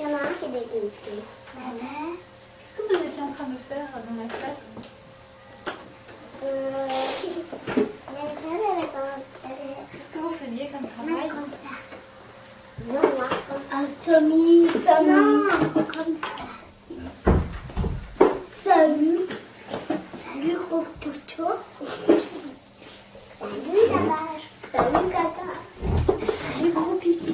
Il y en a un qui est dégonflé. Qu'est-ce que vous étiez en train de faire dans la classe? Qu'est-ce que vous faisiez comme travail? Comme ça. Non, moi, comme ça. Non, comme ça. Salut. Salut, gros poteau. Salut, la vache. Salut, caca. Salut, gros pipi.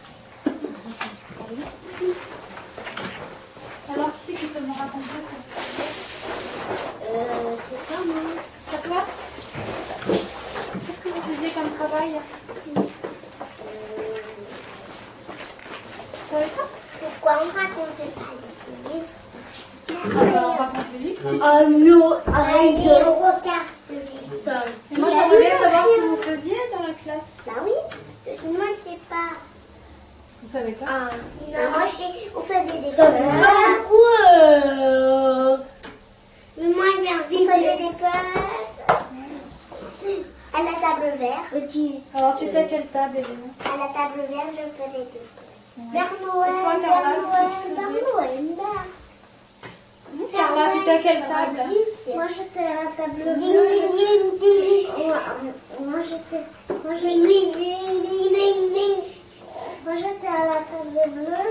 Alors, qui c'est qui peut me raconter ce que vous faisiez? C'est pas moi. C'est toi? Qu'est-ce que vous faisiez comme travail? Vous savez pas? Pourquoi on racontait pas les livres? Alors, on raconte le livre. Oh non, allez, on regarde les sols. Et moi, j'aimerais bien savoir ce que vous faisiez dans la classe. Bah oui, parce que moi, je sais pas. Vous savez pas? Non, moi, je sais, on faisait des Ouais. Mais moi, j'ai envie de... On faisait des peurs. À la table verte. Alors, tu étais à quelle table, Hélène? À la table verte, je faisais des peurs. Ouais. Père Et toi, Noël, Carla, Père qu'est-ce que tu Noël, faisais? Père Noël, Père. Carla, tu étais à quelle table? Moi, j'étais à la table bleue. Moi, j'étais à la table bleue.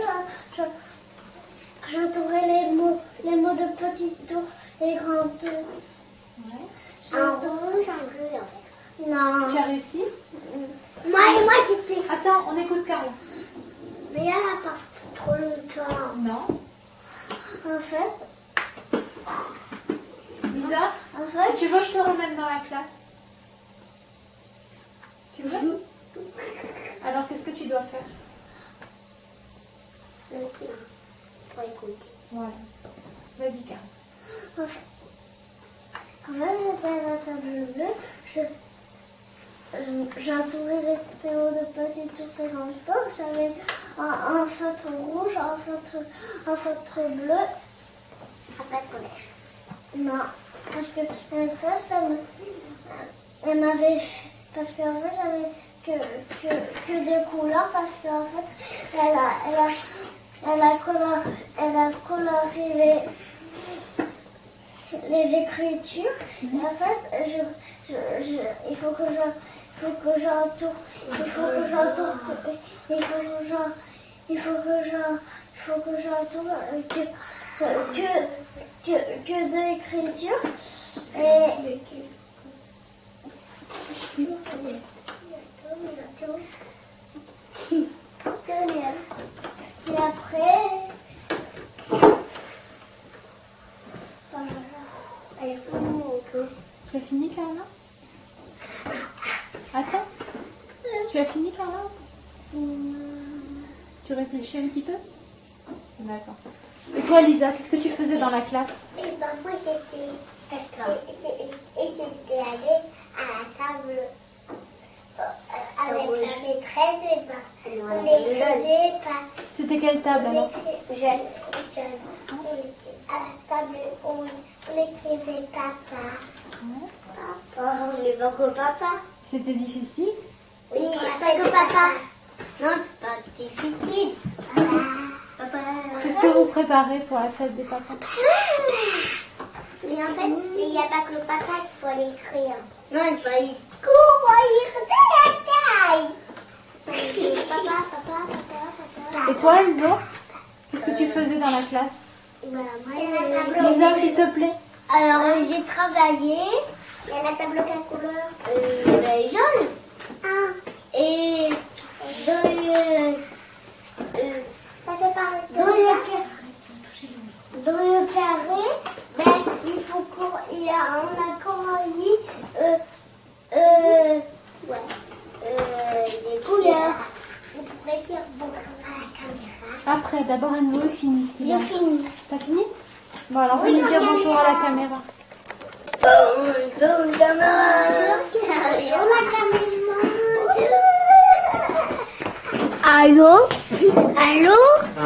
Je trouvais les mots de petit tour et grand tour. Ouais. Un rouge, un bleu, en fait. Non. Tu as réussi? Moi, j'étais. Attends, on écoute Carla. Mais elle a pas trop longtemps. Non. En fait, Lisa, si tu veux, je te ramène dans la classe. Tu veux? Alors, qu'est-ce que tu dois faire? le silence. Pour écouter. Voilà. Vas-y, Carla. En fait, j'étais à la table bleue. J'ai entouré les PO de petits tours et grands tours. J'avais un feutre rouge, un feutre bleu, un feutre vert. Non, parce que elle m'avait... Parce qu'en fait, j'avais que deux couleurs, parce qu'en fait, elle a coloré les écritures. Et en fait, il faut que j'entoure que deux écritures. Et après, Tu as fini, Carla? Attends. Tu as fini, Carla? Tu réfléchis un petit peu? D'accord. Et toi, Lisa, qu'est-ce que tu faisais dans la classe? Et ben moi j'étais allée à la table avec la maîtresse et ben on n'écrivait pas. C'était quelle table alors? Jeune. À la table on n'écrivait papa. Ouais. Papa, on n'est pas que papa. C'était difficile? Oui, pas que papa. Non, c'est pas difficile. Papa. Qu'est-ce que vous préparez pour la fête des papas? Mais en fait, il n'y a pas que le papa qu'il faut aller écrire. Non, il faut aller courir de la taille. Papa. Et toi, Elsa, qu'est-ce que tu faisais dans la classe? Lisa, s'il te plaît. Alors, j'ai travaillé. Il y a la table quelle couleur? Jaune. Ah. Et ça fait pareil. Dans le carré, ben, il faut on a colorié les couleurs. Vous pouvez dire bonjour à la caméra. Après, d'abord un mot et finis. J'ai fini. T'as fini? Bon, alors Oui, on va dire la bonjour à la caméra. Bonjour caméra. Bonjour la caméra. Allô? Allô?